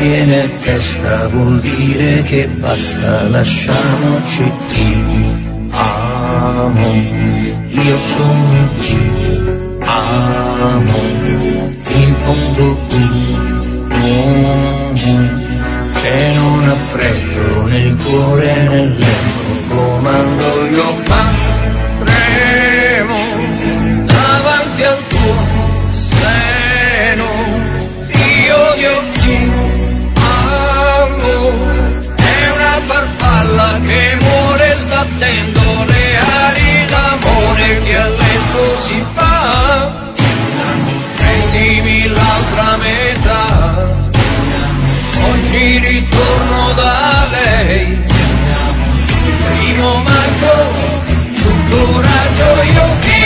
viene a testa vuol dire che basta, lasciamoci. Ti amo, io sono ti amo, in fondo che non ha freddo nel cuore e nel lembo, comando io ma tremo davanti al tuo seno, io ti amo, è una farfalla che muore sbattendo le ali, l'amore che a letto si fa, prendimi l'altra metà, oggi ritorno da lei, primo maggio, sul coraggio io ti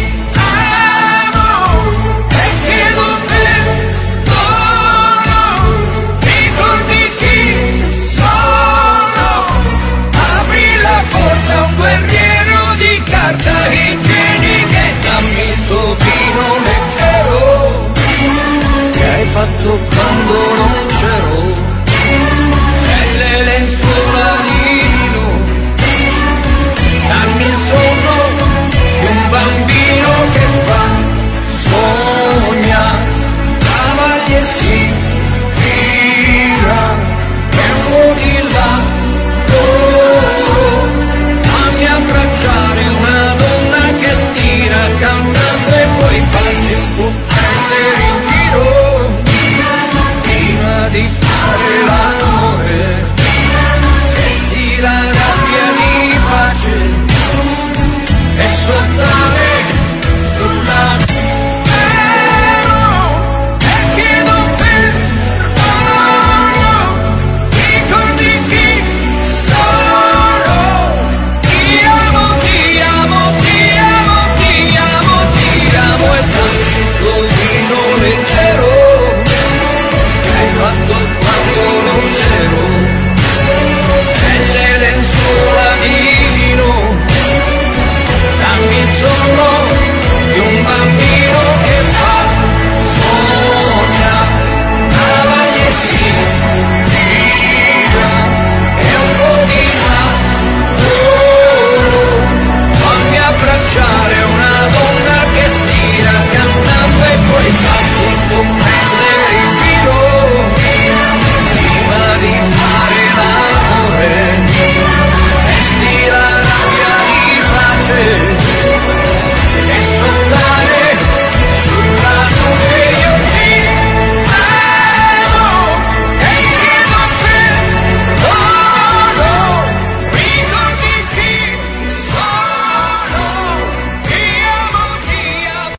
amo e chiedo perdono, ricordi chi sono, apri la porta a un guerriero di carta igienica e dammi il tuo vino leggero che hai fatto quando non c'ero, e le lenzuola di lino, dammi il sonno di un bambino che fa sogna, cavalli e sì.